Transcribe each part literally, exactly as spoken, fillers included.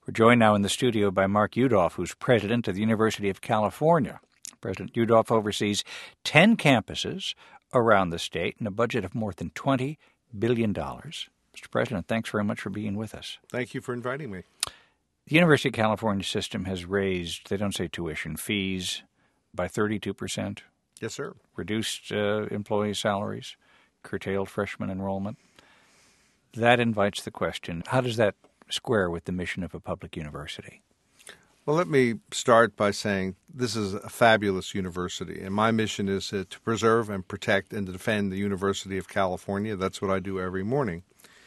We're joined now in the studio by Mark Yudof, who's president of the University of California. President Yudof oversees ten campuses around the state and a budget of more than twenty billion dollars. Mister President, thanks very much for being with us. Thank you for inviting me. The University of California system has raised, they don't say tuition, fees by thirty-two percent. Yes, sir. Reduced uh, employee salaries, curtailed freshman enrollment. That invites the question, how does that square with the mission of a public university? Well, let me start by saying this is a fabulous university, and my mission is uh, to preserve and protect and to defend the University of California. That's what I do every morning.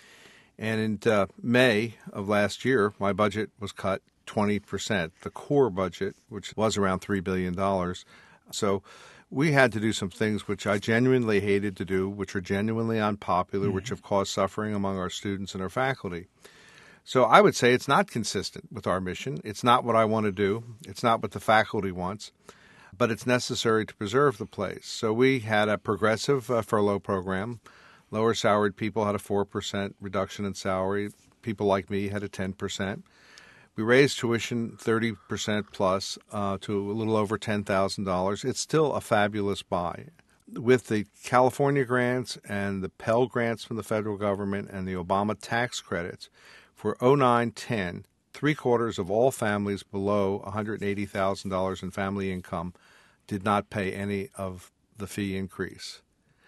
And in uh, May of last year, my budget was cut twenty percent, the core budget, which was around three billion dollars. So we had to do some things which I genuinely hated to do, which are genuinely unpopular, mm-hmm. which have caused suffering among our students and our faculty. So I would say it's not consistent with our mission. It's not what I want to do. It's not what the faculty wants, but it's necessary to preserve the place. So we had a progressive uh, furlough program. Lower salaried people had a four percent reduction in salary. People like me had a ten percent. We raised tuition thirty percent plus uh, to a little over ten thousand dollars. It's still a fabulous buy. With the California grants and the Pell grants from the federal government and the Obama tax credits, for oh nine ten, three-quarters of all families below one hundred eighty thousand dollars in family income did not pay any of the fee increase.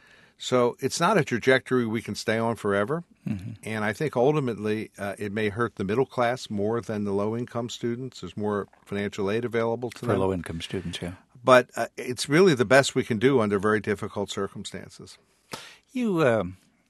So it's not a trajectory we can stay on forever, mm-hmm. and I think ultimately uh, it may hurt the middle class more than the low-income students. There's more financial aid available to For them. For low-income students, yeah. But uh, it's really the best we can do under very difficult circumstances. You uh,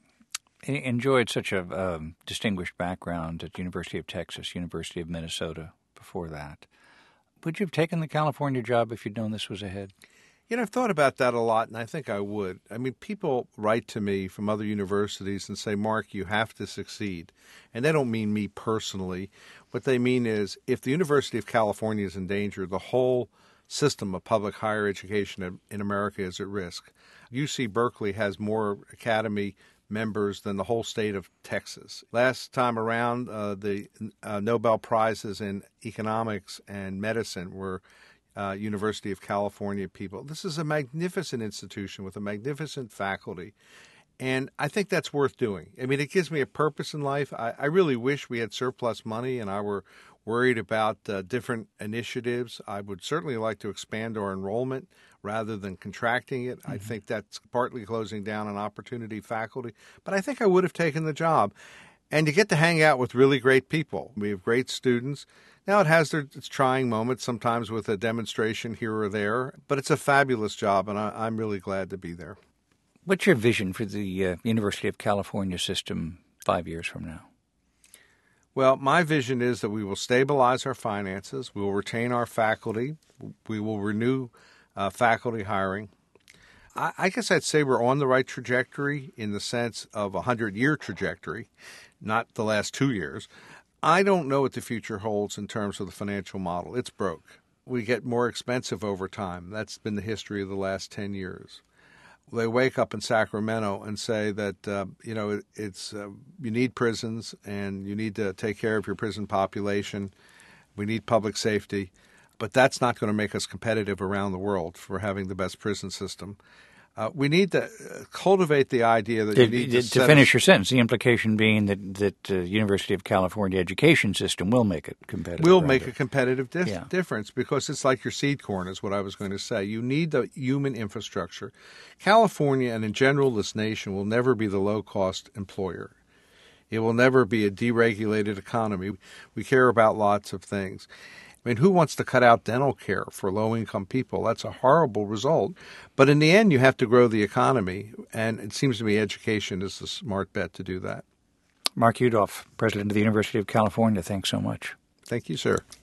enjoyed such a um, distinguished background at University of Texas, University of Minnesota before that. Would you have taken the California job if you'd known this was ahead? You know, I've thought about that a lot, and I think I would. I mean, people write to me from other universities and say, Mark, you have to succeed. And they don't mean me personally. What they mean is if the University of California is in danger, the whole system of public higher education in America is at risk. U C Berkeley has more academy members than the whole state of Texas. Last time around, uh, the uh, Nobel Prizes in economics and medicine were uh, University of California people. This is a magnificent institution with a magnificent faculty, and I think that's worth doing. I mean, it gives me a purpose in life. I, I really wish we had surplus money and I were worried about uh, different initiatives. I would certainly like to expand our enrollment rather than contracting it. Mm-hmm. I think that's partly closing down on opportunity faculty. But I think I would have taken the job. And you get to hang out with really great people. We have great students. Now, it has their, its trying moments, sometimes with a demonstration here or there. But it's a fabulous job, and I, I'm really glad to be there. What's your vision for the uh, University of California system five years from now? Well, my vision is that we will stabilize our finances, we will retain our faculty, we will renew uh, faculty hiring. I, I guess I'd say we're on the right trajectory in the sense of a hundred-year trajectory, not the last two years. I don't know what the future holds in terms of the financial model. It's broke. We get more expensive over time. That's been the history of the last ten years. They wake up in Sacramento and say that, uh, you know, it, it's uh, you need prisons and you need to take care of your prison population. We need public safety. But that's not going to make us competitive around the world for having the best prison system. Uh, we need to cultivate the idea that to, you need to, to finish us, your sentence, the implication being that that uh, University of California education system will make it competitive. Will rather. make a competitive dif- yeah. difference because it's like your seed corn is what I was going to say. You need the human infrastructure. California and in general this nation will never be the low-cost employer. It will never be a deregulated economy. We care about lots of things. I mean, who wants to cut out dental care for low-income people? That's a horrible result. But in the end, you have to grow the economy, and it seems to me education is the smart bet to do that. Mark Yudof, President of the University of California, thanks so much. Thank you, sir.